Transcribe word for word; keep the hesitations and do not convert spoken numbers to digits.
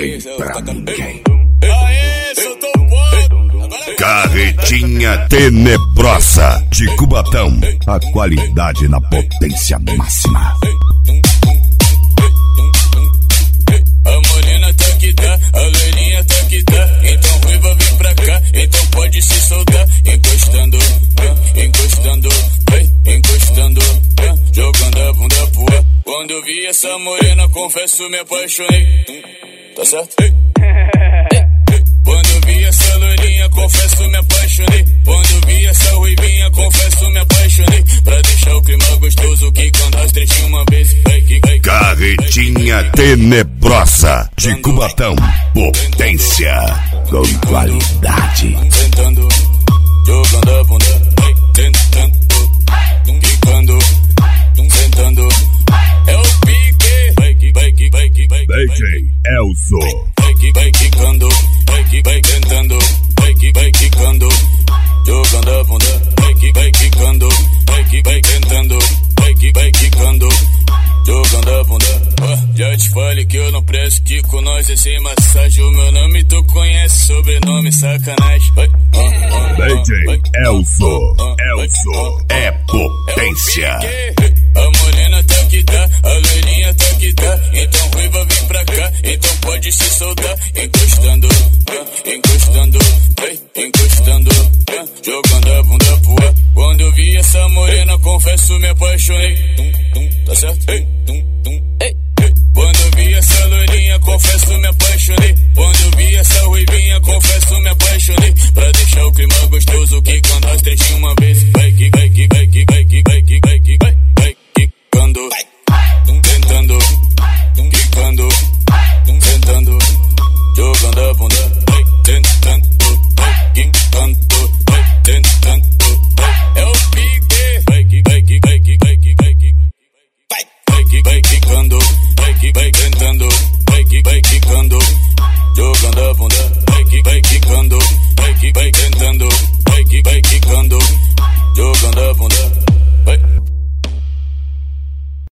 tem pra ninguém. Aê, sou tão bom. Carretinha tenebrosa de Cubatão. A qualidade na potência máxima. A morena tá que tá, a loirinha tá que tá. Então ruiva vem pra cá, então pode se soltar. Encostando, encostando, encostando, jogando a bunda pro ar. Quando eu vi essa morena, confesso, me apaixonei. Tá certo? Quando eu vi essa loirinha, confesso, me apaixonei. Quando eu vi essa ruivinha, confesso, me apaixonei. Pra deixar o clima gostoso, que quando as três de uma vez. Carretinha tenebrosa de Cubatão. Potência com qualidade. Sentando, jogando a bunda, tentando, quicando, sentando. É o pique, vai que vai que vai que vai D J Elzo. Vai que vai quicando, vai que vai tentando, vai que vai quicando, jogando a bunda, vai que vai quicando, vai que vai tentando, vai que vai quicando, jogando a bunda. Oh, já te falei que eu não presto, que com nós é sem massagem. O meu nome tu conhece, sobrenome sacanagem. Vai, oh, oh, D J vai, Elzo. oh, oh, Elzo é potência. A morena tá que tá, a loirinha tá que tá. Então ruiva vem pra cá, então pode se soltar. Encostando, encostando, encostando, jogando a bunda pro ar. Quando eu vi essa morena, confesso, me apaixonei. Tá certo?